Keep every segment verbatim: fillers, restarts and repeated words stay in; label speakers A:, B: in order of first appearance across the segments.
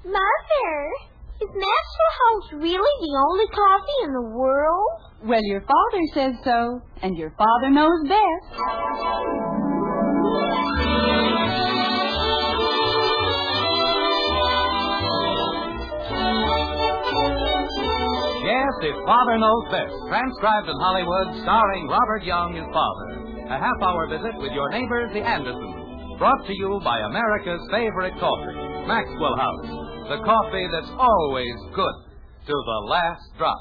A: Mother, is Master House really the only coffee in the world?
B: Well, your father says so, and your father knows best.
C: Yes, if Father Knows Best, transcribed in Hollywood, starring Robert Young as Father. A half-hour visit with your neighbors, the Andersons. Brought to you by America's favorite coffee, Maxwell House. The coffee that's always good to the last drop.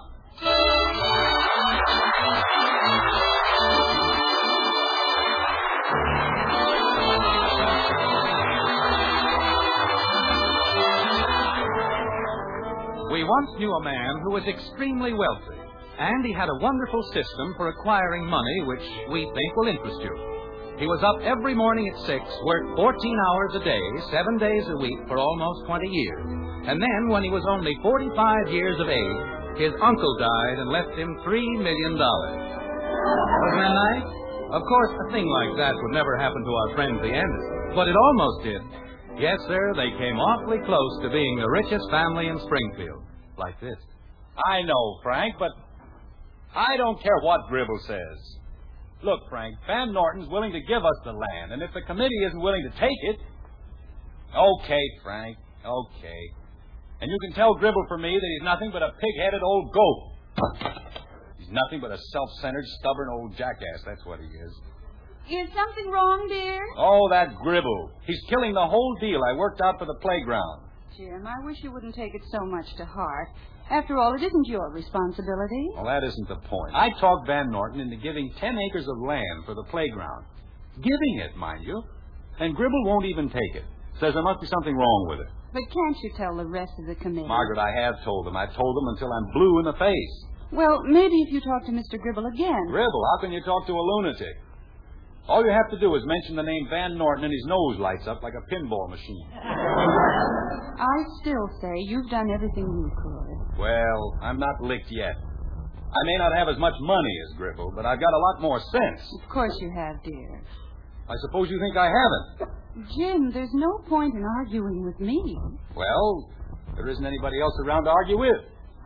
C: We once knew a man who was extremely wealthy, and he had a wonderful system for acquiring money which we think will interest you. He was up every morning at six, worked fourteen hours a day, seven days a week for almost twenty years. And then, when he was only forty-five years of age, his uncle died and left him three million dollars. Wasn't that nice? Of course, a thing like that would never happen to our friends the Andersons, but it almost did. Yes, sir, they came awfully close to being the richest family in Springfield. Like this.
D: I know, Frank, but I don't care what Gribble says. Look, Frank, Van Norton's willing to give us the land, and if the committee isn't willing to take it... Okay, Frank, okay. And you can tell Gribble for me that he's nothing but a pig-headed old goat. He's nothing but a self-centered, stubborn old jackass, that's what he is.
B: Is something wrong, dear?
D: Oh, that Gribble. He's killing the whole deal I worked out for the playground.
B: Jim, I wish you wouldn't take it so much to heart. After all, it isn't your responsibility.
D: Well, that isn't the point. I talked Van Norton into giving ten acres of land for the playground. Giving it, mind you. And Gribble won't even take it. Says there must be something wrong with it.
B: But can't you tell the rest of the committee?
D: Margaret, I have told them. I've told them until I'm blue in the face.
B: Well, maybe if you talk to Mister Gribble again.
D: Gribble? How can you talk to a lunatic? All you have to do is mention the name Van Norton and his nose lights up like a pinball machine.
B: I still say you've done everything you could.
D: Well, I'm not licked yet. I may not have as much money as Gribble, but I've got a lot more sense.
B: Of course you have, dear.
D: I suppose you think I haven't.
B: Jim, there's no point in arguing with me.
D: Well, there isn't anybody else around to argue with.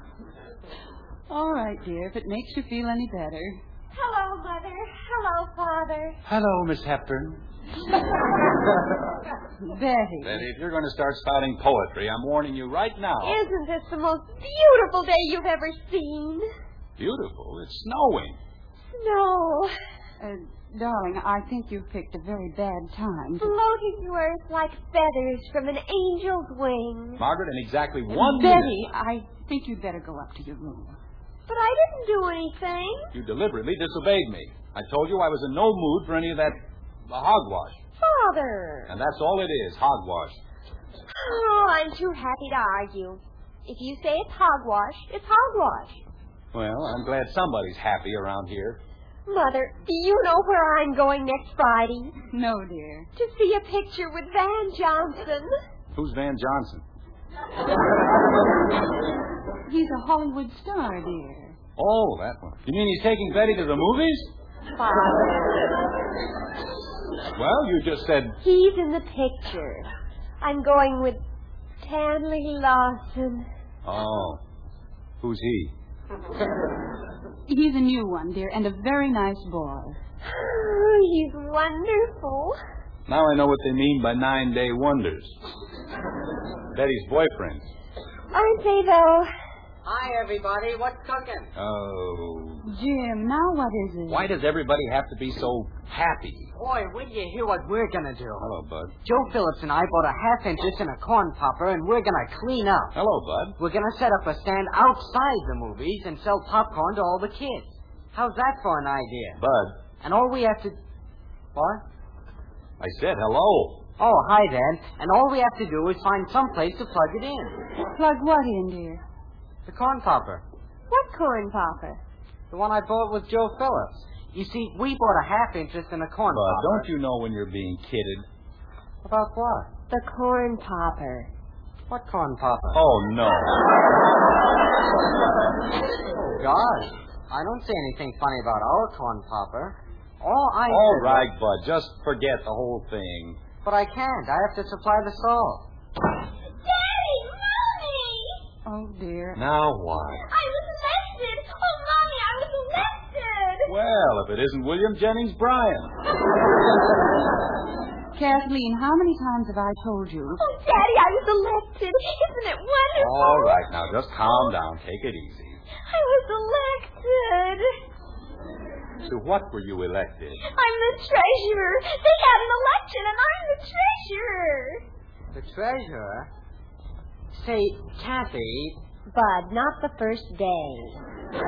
B: All right, dear, if it makes you feel any better.
A: Hello, Mother. Hello, Father.
D: Hello, Miss Hepburn.
B: Betty.
D: Betty, if you're going to start spouting poetry, I'm warning you right now.
A: Isn't this the most beautiful day you've ever seen?
D: Beautiful? It's snowing.
A: Snow.
B: Uh, darling, I think you've picked a very bad time. To...
A: Floating to earth like feathers from an angel's wing.
D: Margaret, in exactly one
B: Betty,
D: minute...
B: I think you'd better go up to your room.
A: But I didn't do anything.
D: You deliberately disobeyed me. I told you I was in no mood for any of that uh, hogwash.
A: Father.
D: And that's all it is, hogwash.
A: Oh, I'm too happy to argue. If you say it's hogwash, it's hogwash.
D: Well, I'm glad somebody's happy around here.
A: Mother, do you know where I'm going next Friday?
B: No, dear.
A: To see a picture with Van Johnson.
D: Who's Van Johnson?
B: He's a Hollywood star, dear.
D: Oh, that one. You mean he's taking Betty to the movies?
A: Father.
D: Well, you just said...
A: He's in the picture. I'm going with Tanley Lawson.
D: Oh. Who's he?
B: He's a new one, dear, and a very nice boy.
A: He's wonderful.
D: Now I know what they mean by nine-day wonders. Betty's boyfriend.
A: Aren't they, though?
E: Hi, everybody. What's cooking?
D: Oh.
B: Jim, now what is it?
D: Why does everybody have to be so happy?
E: Boy, when you hear what we're going to do.
D: Hello, Bud.
E: Joe Phillips and I bought a half interest in a corn popper, and we're going to clean up.
D: Hello, Bud.
E: We're going to set up a stand outside the movies and sell popcorn to all the kids. How's that for an idea?
D: Bud.
E: And all we have to... What?
D: I said hello.
E: Oh, hi, then. And all we have to do is find some place to plug it in.
B: Plug what in, dear?
E: The corn popper.
A: What corn popper?
E: The one I bought with Joe Phillips. You see, we bought a half interest in a corn
D: Bud,
E: popper.
D: don't you know when you're being kidded?
E: About what?
A: The corn popper.
E: What corn popper?
D: Oh, no.
E: Oh, gosh. I don't see anything funny about our corn popper. All I
D: All
E: said
D: right,
E: was...
D: Bud, just forget the whole thing.
E: But I can't. I have to supply the salt.
A: Daddy!
D: Now what?
A: I was elected. Oh, Mommy, I was elected.
D: Well, if it isn't William Jennings Bryan.
B: Kathleen, how many times have I told you?
A: Oh, Daddy, I was elected. Isn't it wonderful?
D: All right, now just calm down. Take it easy.
A: I was elected.
D: To what were you elected?
A: I'm the treasurer. They had an election, and I'm the treasurer.
E: The treasurer? Say, Kathy...
A: Bud, not the first day.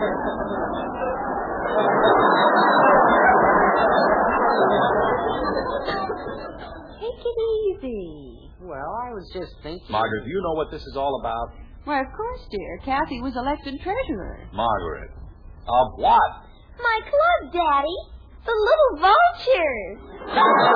A: Take it easy.
E: Well, I was just thinking...
D: Margaret, do you know what this is all about?
B: Why, of course, dear. Kathy was elected treasurer.
D: Margaret. Of what?
A: My club, Daddy. The little vultures.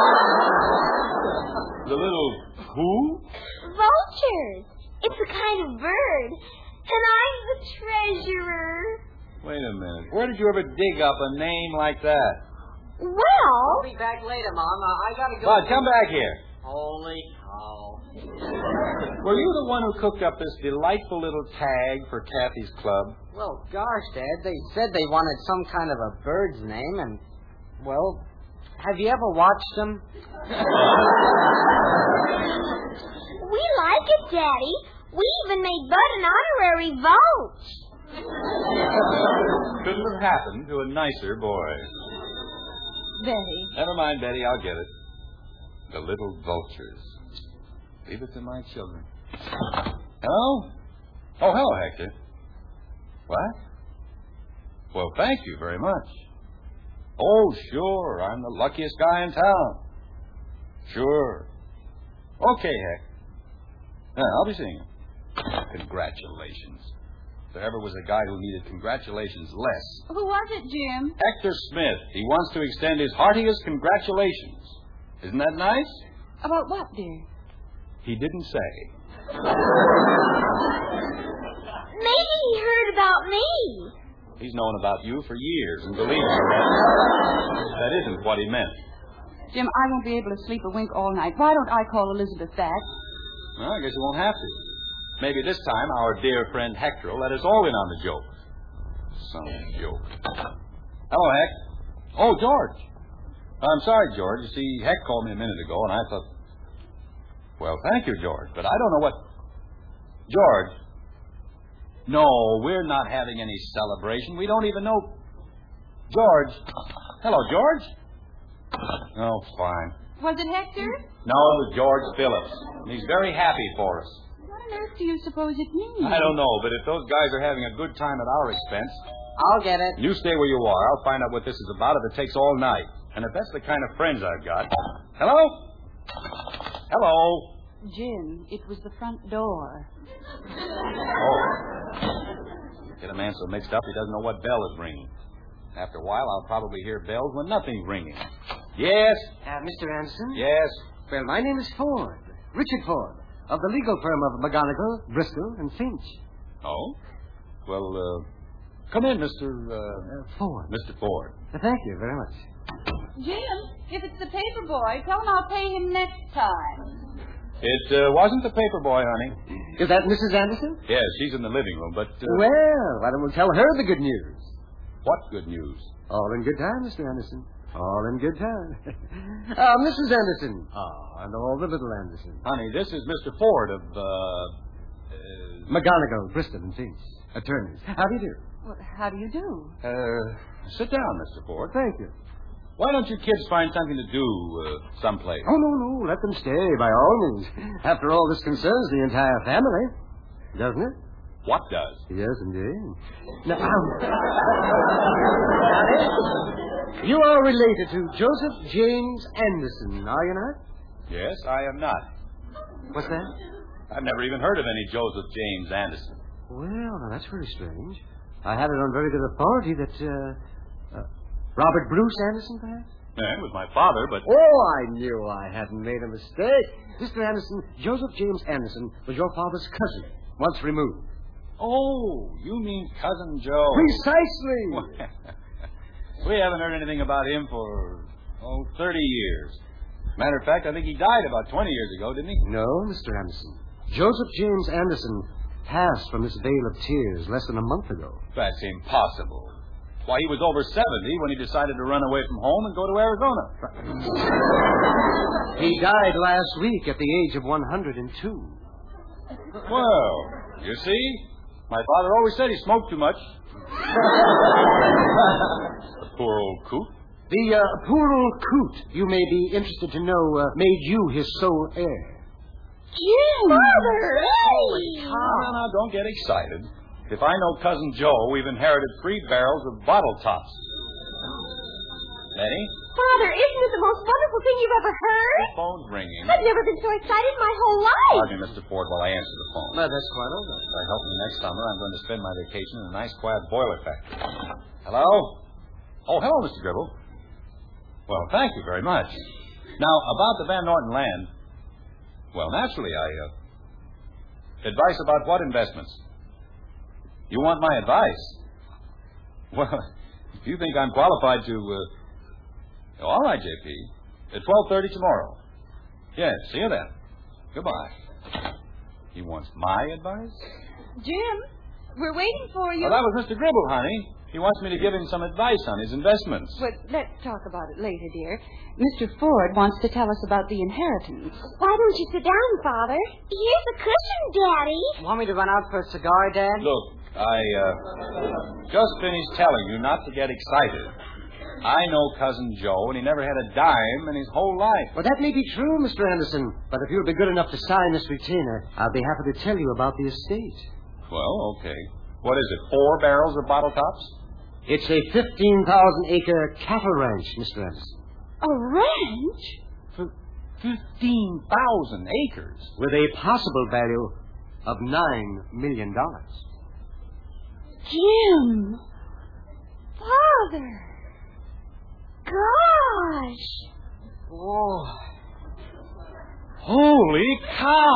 D: The little who?
A: Vultures. It's a kind of bird. And I'm the treasurer.
D: Wait a minute. Where did you ever dig up a name like that?
A: Well...
E: I'll be back later, Mom. Uh, I gotta go...
D: Bud, come back here.
E: Holy cow.
D: Were you the one who cooked up this delightful little tag for Kathy's club?
E: Well, gosh, Dad, they said they wanted some kind of a bird's name, and, well, have you ever watched them?
A: We like it, Daddy. We even made Bud an honorary vote.
D: Couldn't have happened to a nicer boy.
B: Betty.
D: Never mind, Betty, I'll get it. The little vultures. Leave it to my children. Hello? Oh, hello, Hector. What? Well, thank you very much. Oh, sure. I'm the luckiest guy in town. Sure. Okay, Heck. Yeah, I'll be seeing you. Congratulations. If there ever was a guy who needed congratulations less.
B: Who was it, Jim?
D: Hector Smith. He wants to extend his heartiest congratulations. Isn't that nice?
B: About what, dear?
D: He didn't say.
A: Maybe he heard about me.
D: He's known about you for years, and believe me, that, that isn't what he meant.
B: Jim, I won't be able to sleep a wink all night. Why don't I call Elizabeth back?
D: Well, I guess you won't have to. Maybe this time our dear friend Hector will let us all in on the joke. Some joke. Hello, Heck. Oh, George. I'm sorry, George. You see, Heck called me a minute ago, and I thought... Well, thank you, George, but I don't know what... George. No, we're not having any celebration. We don't even know... George. Hello, George. Oh, fine.
B: Was it Hector?
D: No, it was George Phillips. And he's very happy for us.
B: What on earth do you suppose it means?
D: I don't know, but if those guys are having a good time at our expense...
E: I'll get it.
D: You stay where you are. I'll find out what this is about if it takes all night. And if that's the kind of friends I've got... Hello? Hello?
B: Jim, it was the front door.
D: Oh. Get a man so mixed up he doesn't know what bell is ringing. After a while, I'll probably hear bells when nothing's ringing. Yes?
E: Uh, Mister Anderson?
D: Yes?
F: Well, my name is Ford. Richard Ford, of the legal firm of McGonigal, Bristol, and Finch.
D: Oh? Well, uh, come in, Mister Uh,
F: Uh, Ford.
D: Mister Ford.
F: Uh, thank you very much.
B: Jim, if it's the paper boy, tell him I'll pay him next time.
D: It uh, wasn't the paper boy, honey.
F: Is that Missus Anderson?
D: Yes, she's in the living room, but... Uh,
F: Well, why don't we tell her the good news?
D: what good news?
F: All in good time, Mister Anderson. All in good time. uh, Missus Anderson. Ah, and all the little Anderson.
D: Honey, this is Mister Ford of, uh... uh
F: McGonigal, Bristol, and Finch. Attorneys. How do you do?
B: Well, how do you do?
D: Uh, sit down, Mister Ford.
F: Thank you.
D: Why don't you kids find something to do uh, someplace?
F: Oh, no, no. Let them stay, by all means. After all, this concerns the entire family. Doesn't it?
D: What does?
F: Yes, indeed. Now, you are related to Joseph James Anderson, are you not?
D: Yes, I am not.
F: What's that?
D: I've never even heard of any Joseph James Anderson.
F: Well, now, that's very strange. I had it on very good authority that, uh, uh Robert Bruce Anderson, perhaps?
D: Yeah, it was my father, but...
F: Oh, I knew I hadn't made a mistake. Mister Anderson, Joseph James Anderson was your father's cousin, once removed.
D: Oh, you mean Cousin Joe.
F: Precisely.
D: We haven't heard anything about him for, oh, thirty years. Matter of fact, I think he died about twenty years ago, didn't he?
F: No, Mister Anderson. Joseph James Anderson passed from this vale of tears less than a month ago.
D: That's impossible. Why, he was over seventy when he decided to run away from home and go to Arizona.
F: He died last week at the age of one hundred two.
D: Well, you see, my father always said he smoked too much. The poor old coot.
F: The uh, poor old coot, you may be interested to know, uh, made you his sole heir.
A: Jim! Father! Hey!
D: No, no, no, don't get excited. If I know Cousin Joe, we've inherited three barrels of bottle tops. Betty?
A: Father, isn't it the most wonderful thing you've ever heard?
D: The phone's ringing.
A: I've never been so excited my whole life.
D: Pardon me, Mister Ford, while I answer the phone.
F: Well, that's quite all right.
D: If I help me next summer, I'm going to spend my vacation in a nice, quiet boiler factory. Hello? Oh, hello, Mister Gribble. Well, thank you very much. Now, about the Van Norton land. Well, naturally, I, uh... Advice about what investments? You want my advice? Well, if you think I'm qualified to, uh... All right, J P. At twelve thirty tomorrow. Yes, see you then. Goodbye. He wants my advice?
B: Jim, we're waiting for you.
D: Oh, that was Mister Gribble, honey. He wants me to give him some advice on his investments.
B: But let's talk about it later, dear. Mister Ford wants to tell us about the inheritance.
A: Why don't you sit down, Father? Here's a cushion, Daddy.
E: Want me to run out for a cigar, Dad?
D: Look, I uh, just finished telling you not to get excited. I know Cousin Joe, and he never had a dime in his whole life.
F: Well, that may be true, Mister Anderson, but if you'll be good enough to sign this retainer, I'll be happy to tell you about the estate.
D: Well, okay. What is it, four barrels of bottle tops?
F: It's a fifteen thousand acre cattle ranch, Mister Anderson.
B: A ranch?
D: For fifteen thousand acres.
F: With a possible value of nine million dollars.
B: Jim!
A: Father! Gosh!
D: Oh. Holy cow!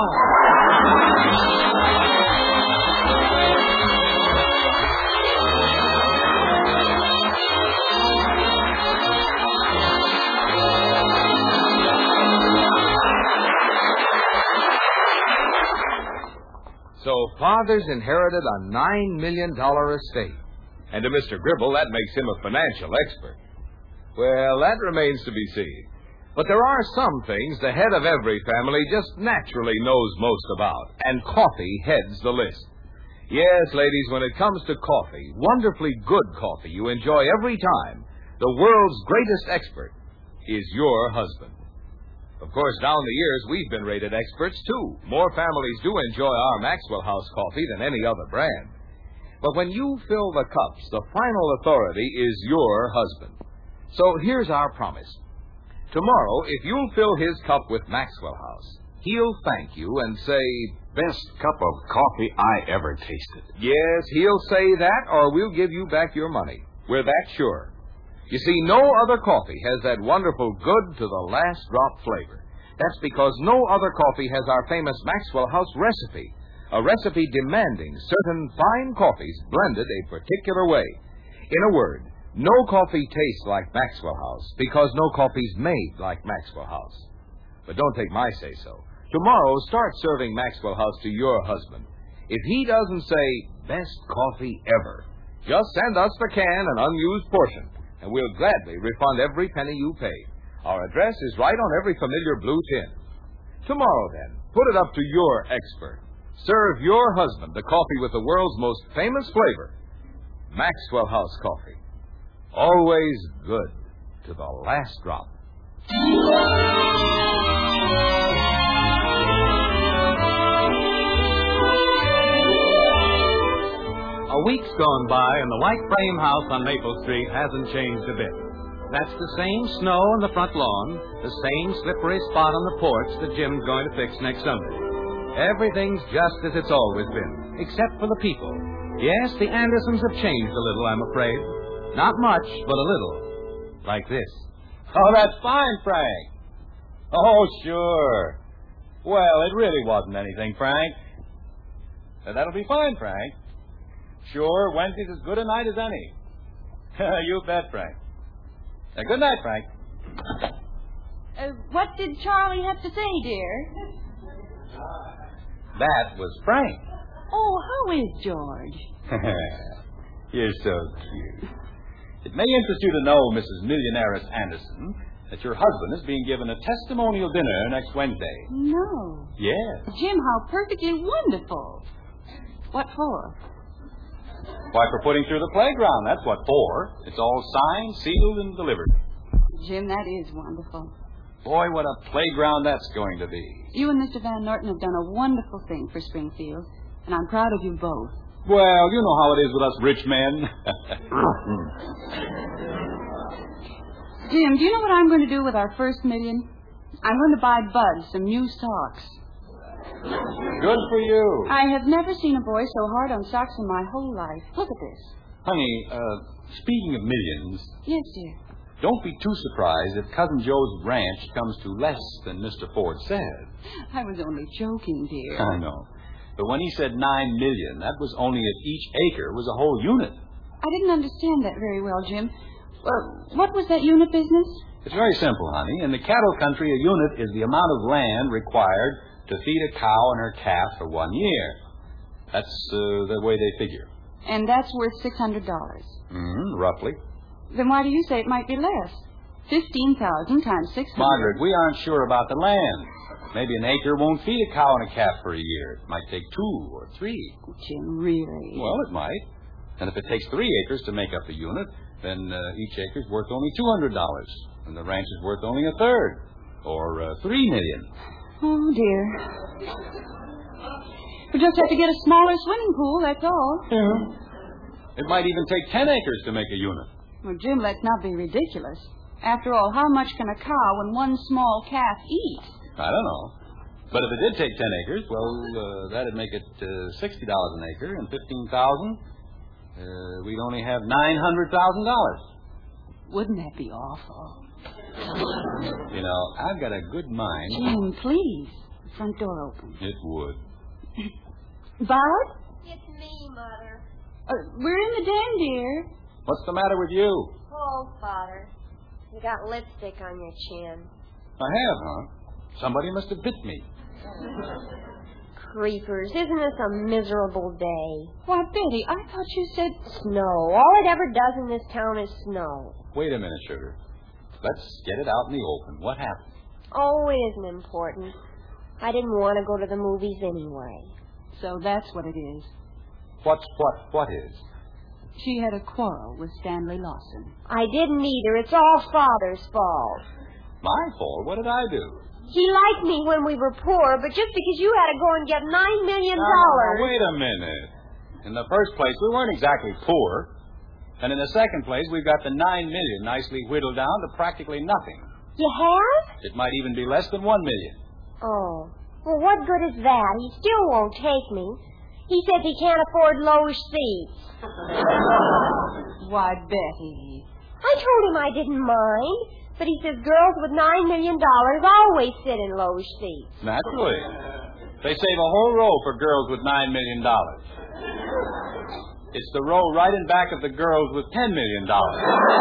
C: So Father's inherited a nine million dollars estate. And to Mister Gribble, that makes him a financial expert. Well, that remains to be seen. But there are some things the head of every family just naturally knows most about, and coffee heads the list. Yes, ladies, when it comes to coffee, wonderfully good coffee you enjoy every time, the world's greatest expert is your husband. Of course, down the years, we've been rated experts, too. More families do enjoy our Maxwell House coffee than any other brand. But when you fill the cups, the final authority is your husband. So here's our promise. Tomorrow, if you'll fill his cup with Maxwell House, he'll thank you and say,
G: "Best cup of coffee I ever tasted."
C: yes, he'll say that, or we'll give you back your money. We're that sure. You see, no other coffee has that wonderful good to the last drop flavor. That's because no other coffee has our famous Maxwell House recipe, a recipe demanding certain fine coffees blended a particular way. In a word, no coffee tastes like Maxwell House because no coffee's made like Maxwell House. But don't take my say-so. Tomorrow, start serving Maxwell House to your husband. If he doesn't say, "Best coffee ever," just send us the can and unused portion, and we'll gladly refund every penny you paid. Our address is right on every familiar blue tin. Tomorrow, then, put it up to your expert. Serve your husband the coffee with the world's most famous flavor, Maxwell House coffee. Always good to the last drop. A week's gone by, and the white frame house on Maple Street hasn't changed a bit. That's the same snow on the front lawn, the same slippery spot on the porch that Jim's going to fix next Sunday. Everything's just as it's always been, except for the people. Yes, the Andersons have changed a little, I'm afraid. Not much, but a little. Like this.
D: Oh, that's fine, Frank. Oh, sure. Well, it really wasn't anything, Frank. Uh, that'll be fine, Frank. Sure, Wednesday's as good a night as any. You bet, Frank. Uh, good night, Frank.
B: Uh, what did Charlie have to say, dear?
D: That was Frank.
B: Oh, how is George?
D: You're so cute. It may interest you to know, Missus Millionairess Anderson, that your husband is being given a testimonial dinner next Wednesday.
B: No.
D: Yes.
B: Jim, how perfectly wonderful. What for?
D: Why, for putting through the playground. That's what for. It's all signed, sealed, and delivered.
B: Jim, that is wonderful.
D: Boy, what a playground that's going to be.
B: You and Mister Van Norton have done a wonderful thing for Springfield, and I'm proud of you both.
D: Well, you know how it is with us rich men.
B: Jim, do you know what I'm going to do with our first million? I'm going to buy Bud some new socks.
D: Good for you.
B: I have never seen a boy so hard on socks in my whole life. Look at this.
D: Honey, uh, speaking of millions,
B: Yes, dear.
D: don't be too surprised if Cousin Joe's ranch comes to less than Mister Ford said.
B: I was only joking, dear.
D: I know. But when he said nine million, that was only if each acre was a whole unit.
B: I didn't understand that very well, Jim. Uh, what was that unit business?
D: It's very simple, honey. In the cattle country, a unit is the amount of land required to feed a cow and her calf for one year. That's uh, the way they figure.
B: And that's worth six hundred dollars.
D: Mm-hmm, roughly.
B: Then why do you say it might be less? Fifteen thousand times six hundred.
D: Margaret, we aren't sure about the land. Maybe an acre won't feed a cow and a calf for a year. It might take two or three.
B: Jim, really?
D: Well, it might. And if it takes three acres to make up the unit, then uh, each acre's worth only two hundred dollars. And the ranch is worth only a third. Or uh, three million.
B: Oh, dear. We just have to get a smaller swimming pool, that's all.
D: Yeah. It might even take ten acres to make a unit.
B: Well, Jim, let's not be ridiculous. After all, how much can a cow and one small calf eat?
D: I don't know. But if it did take ten acres, well, uh, that'd make it uh, sixty dollars an acre, and fifteen thousand. Uh, we'd only have nine hundred thousand dollars.
B: Wouldn't that be awful?
D: You know, I've got a good mind.
B: Jim, please. The front door open.
D: It would.
B: Bud?
A: It's me, Mother.
B: Uh, we're in the den, dear.
D: What's the matter with you?
A: Oh, Father. You got lipstick on your chin.
D: I have, huh? Somebody must have bit me.
A: Creepers, isn't this a miserable day?
B: Why, Betty, I thought you said...
A: Snow. All it ever does in this town is snow.
D: Wait a minute, Sugar. Let's get it out in the open. What happened?
A: Oh, it isn't important. I didn't want to go to the movies anyway.
B: So that's what it is.
D: What's what? What is?
B: She had a quarrel with Stanley Lawson.
A: I didn't either. It's all Father's fault.
D: My fault? What did I do?
A: He liked me when we were poor, but just because you had to go and get nine million
D: Now,
A: dollars.
D: now, wait a minute. In the first place, we weren't exactly poor. And in the second place, we've got the nine million nicely whittled down to practically nothing.
A: You have?
D: It might even be less than one million.
A: Oh. Well, what good is that? He still won't take me. He says he can't afford low seats.
B: Why, Betty.
A: I told him I didn't mind, but he says girls with nine million dollars always sit in low seats.
D: Naturally. They save a whole row for girls with nine million dollars. It's the row right in back of the girls with ten million dollars.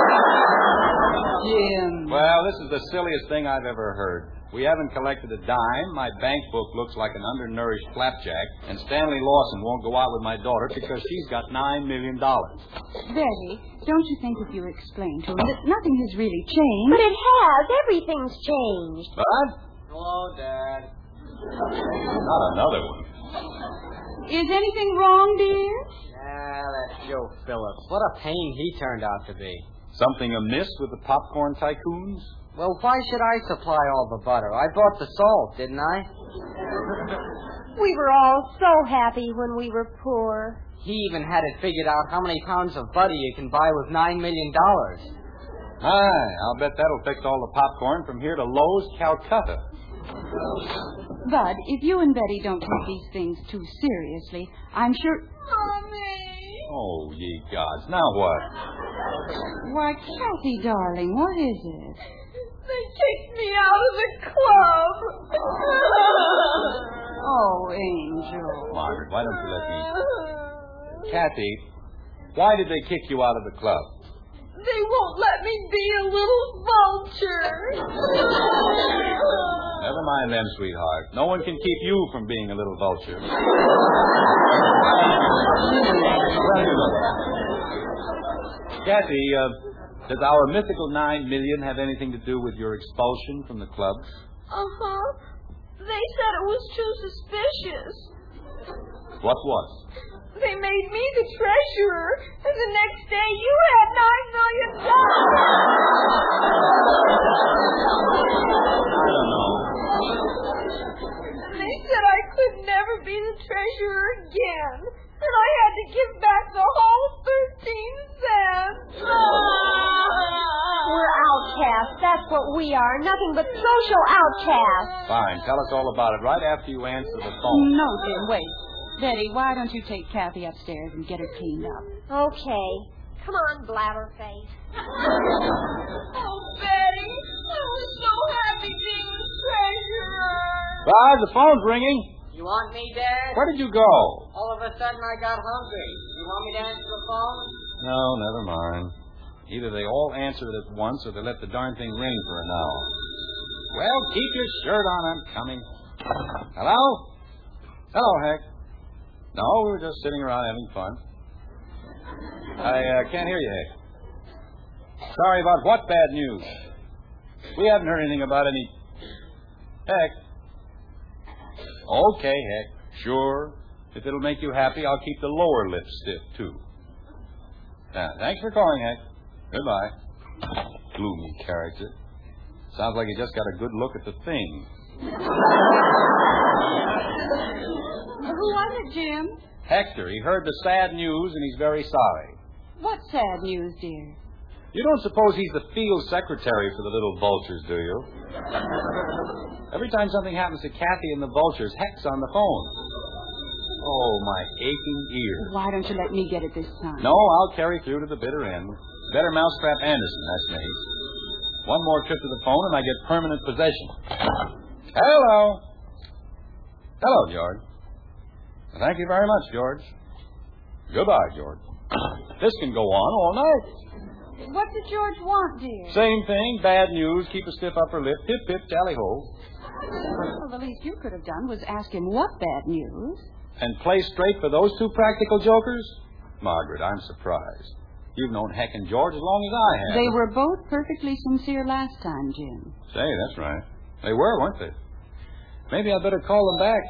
B: Jim.
D: Well, this is the silliest thing I've ever heard. We haven't collected a dime. My bank book looks like an undernourished flapjack. And Stanley Lawson won't go out with my daughter because she's got nine million dollars.
B: Betty, don't you think if you explain to him that nothing has really changed?
A: But it has. Everything's changed.
D: Bud?
E: Hello, Dad.
D: Not another one.
B: Is anything wrong, dear?
E: Ah, that's Joe Phillips. What a pain he turned out to be.
D: Something amiss with the popcorn tycoons?
E: Well, why should I supply all the butter? I bought the salt, didn't I?
A: We were all so happy when we were poor.
E: He even had it figured out how many pounds of butter you can buy with nine million dollars.
D: Aye, I'll bet that'll fix all the popcorn from here to Lowe's, Calcutta.
B: Bud, if you and Betty don't take these things too seriously, I'm sure...
A: Mommy.
D: Oh, ye gods. Now what?
B: Why, Kathy, darling, what is it?
A: They kicked me out of the club.
B: Oh, Angel.
D: Margaret, why don't you let me... Kathy, why did they kick you out of the club?
A: They won't let me be a little vulture.
D: Never mind them, sweetheart. No one can keep you from being a little vulture. Kathy, uh, does our mythical nine million have anything to do with your expulsion from the club?
A: Uh-huh. They said it was too suspicious.
D: What was?
A: They made me the treasurer, and the next day you had nine million dollars.
D: I don't know.
A: And they said I could never be the treasurer again, and I had to give back the whole thirteen cents.
H: We're outcasts. That's what we are. Nothing but social outcasts.
D: Fine. Tell us all about it right after you answer the phone.
B: No, Jim, wait. Betty, why don't you take Kathy upstairs and get her cleaned up?
H: Okay. Come on, blabberface.
A: Oh, Betty, I was so happy being the treasurer.
D: Bud, the phone's ringing.
E: You want me, Dad?
D: Where did you go?
E: All of a sudden I got hungry. You want me to answer the phone?
D: No, never mind. Either they all answer it at once or they let the darn thing ring for an hour. Well, keep your shirt on. I'm coming. Hello? Hello, Hank. No, we were just sitting around having fun. I uh, can't hear you, Hank. Sorry about what bad news? We haven't heard anything about any... Heck. Okay, Heck. Sure. If it'll make you happy, I'll keep the lower lip stiff, too. Now, thanks for calling, Hank. Goodbye. Gloomy character. Sounds like he just got a good look at the thing.
B: Who was it, Jim?
D: Hector. He heard the sad news, and he's very sorry.
B: What sad news, dear?
D: You don't suppose he's the field secretary for the little vultures, do you? Every time something happens to Kathy and the vultures, Heck's on the phone. Oh, my aching ear.
B: Why don't you let me get it this time?
D: No, I'll carry through to the bitter end. Better mousetrap Anderson, that's me. One more trip to the phone, and I get permanent possession. Hello. Hello, George. Thank you very much, George. Goodbye, George. This can go on all night.
B: What did George want, dear?
D: Same thing, bad news, keep a stiff upper lip, pip, pip, tally-ho.
B: Well, the least you could have done was ask him what bad news.
D: And play straight for those two practical jokers? Margaret, I'm surprised. You've known Heck and George as long as I have.
B: They were both perfectly sincere last time, Jim.
D: Say, that's right. They were, weren't they? Maybe I'd better call them back.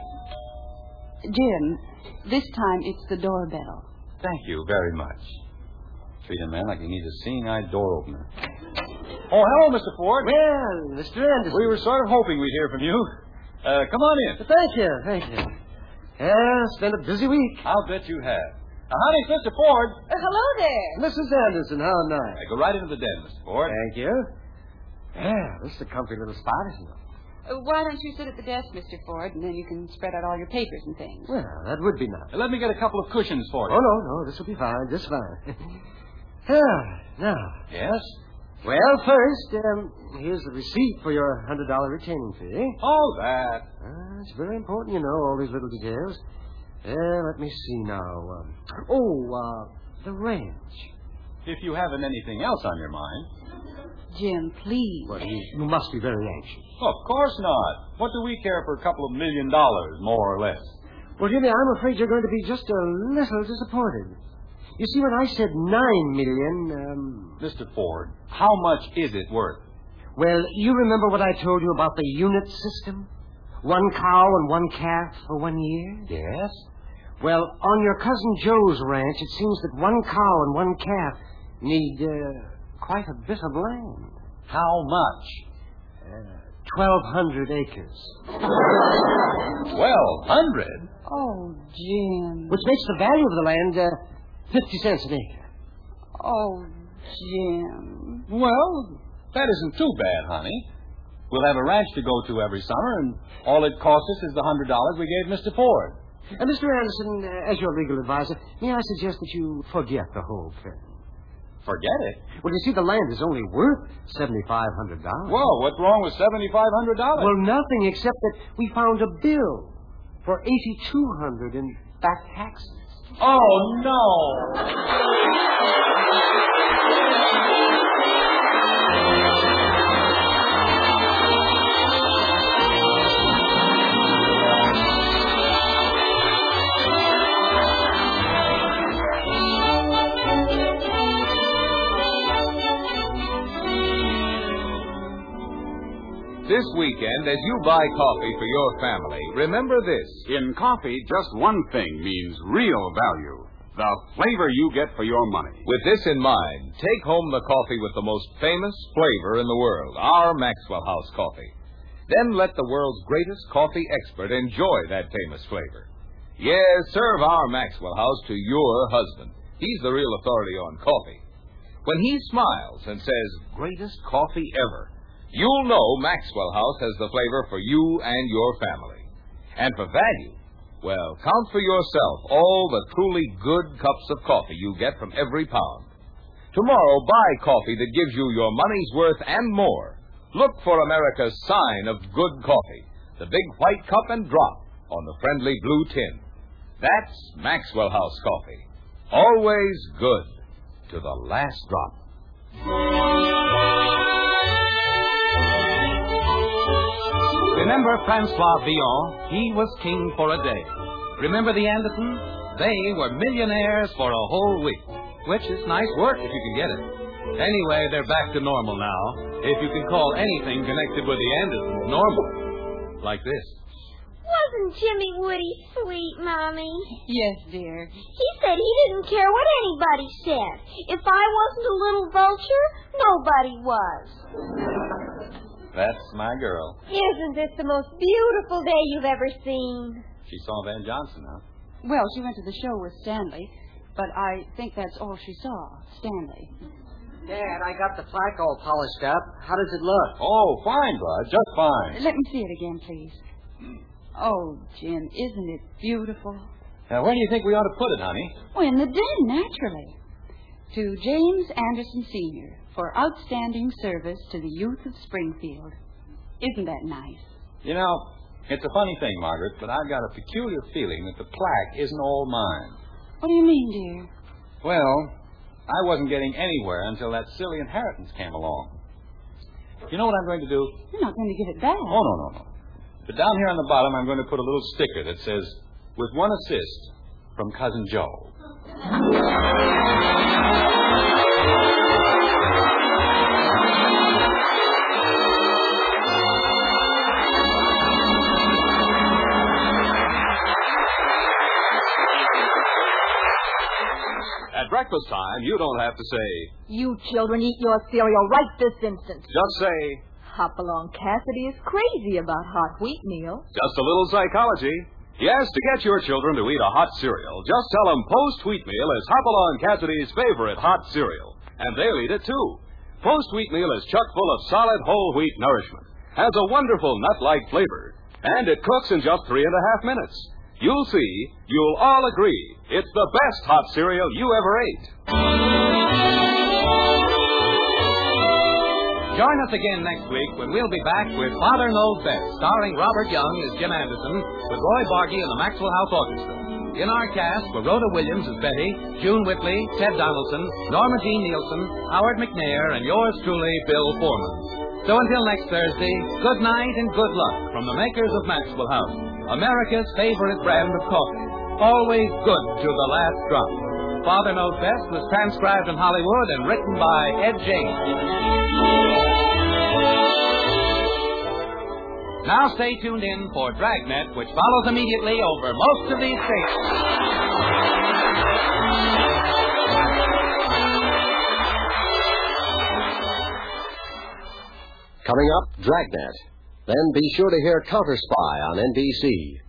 B: Jim, this time it's the doorbell.
D: Thank you very much. Treat a man like he needs a seeing-eyed door opener. Oh, hello, Mister Ford.
F: Well, Mister Anderson.
D: We were sort of hoping we'd hear from you. Uh, come on in.
F: Thank you, thank you. Yeah, it's been a busy week.
D: I'll bet you have. Now, honey, it's Mister Ford.
H: Uh, hello there.
F: Missus Anderson, how nice.
D: Hey, go right into the den, Mister Ford.
F: Thank you. Yeah, this is a comfy little spot, isn't it?
B: Uh, why don't you sit at the desk, Mister Ford, and then you can spread out all your papers and things.
F: Well, that would be nice.
D: Uh, let me get a couple of cushions for you.
F: Oh, no, no, this will be fine, just fine. Ah, now.
D: Yes?
F: Well, first, um, here's the receipt for your one hundred dollars retaining fee.
D: Oh, that.
F: Uh, it's very important, you know, all these little details. Uh, let me see now. Um, oh, uh, the ranch.
D: If you haven't anything else on your mind.
B: Jim, please.
F: Well, you, you must be very anxious.
D: Of course not. What do we care for a couple of million dollars, more or less?
F: Well, Jimmy, I'm afraid you're going to be just a little disappointed. You see, when I said nine million, um...
D: Mister Ford, how much is it worth?
F: Well, you remember what I told you about the unit system? One cow and one calf for one year?
D: Yes?
F: Well, on your cousin Joe's ranch, it seems that one cow and one calf need uh, quite a bit of land.
D: How much?
F: Uh, Twelve hundred acres.
D: Twelve hundred?
B: Oh, Jim.
F: Which makes the value of the land uh, fifty cents an acre.
B: Oh, Jim.
D: Well, that isn't too bad, honey. We'll have a ranch to go to every summer, and all it costs us is the one hundred dollars we gave Mister Ford.
F: Uh, Mister Anderson, uh, as your legal advisor, may I suggest that you forget the whole thing?
D: Forget it?
F: Well, you see, the land is only worth seven thousand five hundred dollars.
D: Well, what's wrong with seven thousand five hundred dollars?
F: Well, nothing except that we found a bill for eight thousand two hundred dollars in back taxes.
D: Oh, no.
C: This weekend, as you buy coffee for your family, remember this.
G: In coffee, just one thing means real value. The flavor you get for your money.
C: With this in mind, take home the coffee with the most famous flavor in the world, our Maxwell House coffee. Then let the world's greatest coffee expert enjoy that famous flavor. Yes, serve our Maxwell House to your husband. He's the real authority on coffee. When he smiles and says, greatest coffee ever, you'll know Maxwell House has the flavor for you and your family. And for value, well, count for yourself all the truly good cups of coffee you get from every pound. Tomorrow, buy coffee that gives you your money's worth and more. Look for America's sign of good coffee, the big white cup and drop on the friendly blue tin. That's Maxwell House coffee. Always good to the last drop. Remember Francois Villon? He was king for a day. Remember the Andersons? They were millionaires for a whole week, which is nice work if you can get it. Anyway, they're back to normal now, if you can call anything connected with the Andersons normal. Like this.
H: Wasn't Jimmy Woody sweet, Mommy?
B: Yes, dear.
H: He said he didn't care what anybody said. If I wasn't a little vulture, nobody was.
D: That's my girl.
H: Isn't this the most beautiful day you've ever seen?
D: She saw Van Johnson, huh?
B: Well, she went to the show with Stanley, but I think that's all she saw, Stanley.
E: Dad, I got the plaque all polished up. How does it look?
D: Oh, fine, Bud. Just fine.
B: Let me see it again, please. Oh, Jim, isn't it beautiful?
D: Now, where do you think we ought to put it, honey?
B: Well, in the den, naturally. To James Anderson, Senior, for outstanding service to the youth of Springfield. Isn't that nice?
D: You know, it's a funny thing, Margaret, but I've got a peculiar feeling that the plaque isn't all mine.
B: What do you mean, dear?
D: Well, I wasn't getting anywhere until that silly inheritance came along. You know what I'm going to do?
B: You're not going to give it back.
D: Oh, no, no, no. But down here on the bottom, I'm going to put a little sticker that says, with one assist from Cousin Joe.
C: At breakfast time, you don't have to say,
A: You children eat your cereal right this instant.
C: just say,
A: Hopalong Cassidy is crazy about hot wheat meal.
C: just a little psychology. Yes, to get your children to eat a hot cereal, just tell them Post Wheatmeal is Hopalong Cassidy's favorite hot cereal. And they'll eat it, too. Post Wheatmeal is chock full of solid whole wheat nourishment, has a wonderful nut-like flavor, and it cooks in just three and a half minutes. You'll see, you'll all agree, it's the best hot cereal you ever ate. Join us again next week when we'll be back with Father Knows Best, starring Robert Young as Jim Anderson, with Roy Bargy and the Maxwell House Orchestra. In our cast were Rhoda Williams as Betty, June Whitley, Ted Donaldson, Norma Jean Nielsen, Howard McNair, and yours truly, Bill Foreman. So until next Thursday, good night and good luck from the makers of Maxwell House, America's favorite brand of coffee. Always good to the last drop. Father Knows Best was transcribed in Hollywood and written by Ed James. Now stay tuned in for Dragnet, which follows immediately over most of these stations.
I: Coming up, Dragnet. Then be sure to hear Counter Spy on N B C.